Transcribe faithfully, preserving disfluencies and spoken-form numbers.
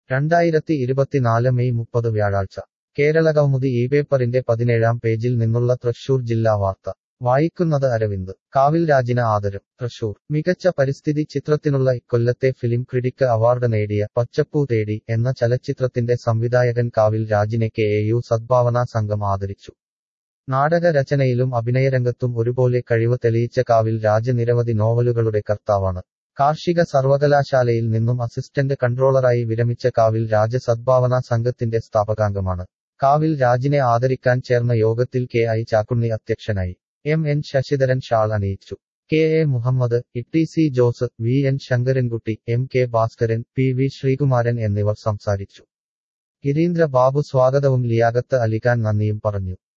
രണ്ടായിരത്തി ഇരുപത്തിനാല് മെയ് മുപ്പത് വ്യാഴാഴ്ച കേരളകൗമുദി ഈ പേപ്പറിന്റെ പതിനേഴാം പേജിൽ നിന്നുള്ള തൃശൂർ ജില്ലാ വാർത്ത വായിക്കുന്നത് അരവിന്ദ് കാവിൽ രാജിന് ആദരം തൃശൂർ മികച്ച പരിസ്ഥിതി ചിത്രത്തിനുള്ള ഇക്കൊല്ലത്തെ ഫിലിം ക്രിട്ടിക് അവാർഡ് നേടിയ പച്ചപ്പൂ തേടി എന്ന ചലച്ചിത്രത്തിന്റെ സംവിധായകൻ കാവിൽ രാജിനെ K A U Sadbhavana Sangham ആദരിച്ചു. നാടക രചനയിലും അഭിനയരംഗത്തും ഒരുപോലെ കഴിവ് തെളിയിച്ച കാവിൽ രാജ് നിരവധി നോവലുകളുടെ കർത്താവാണ്. കാർഷിക സർവകലാശാലയിൽ നിന്നും അസിസ്റ്റന്റ് കൺട്രോളറായി വിരമിച്ച കാവിൽ രാജ് സദ്ഭാവനാ സംഘത്തിന്റെ സ്ഥാപകാംഗമാണ്. കാവിൽ രാജിനെ ആദരിക്കാൻ ചേർന്ന യോഗത്തിൽ കെ ഐ ചാക്കുണ്ണി അധ്യക്ഷനായി. എം എൻ ശശിധരൻ ഷാൾ അണിയിച്ചു. K A Muhammad, E C Jose, V N Sankarankutty, M K Bhaskaran, P V Sreekumaran എന്നിവർ സംസാരിച്ചു. ഗിരീന്ദ്ര ബാബു സ്വാഗതവും ലിയാഖത്ത് അലിഖാൻ നന്ദിയും പറഞ്ഞു.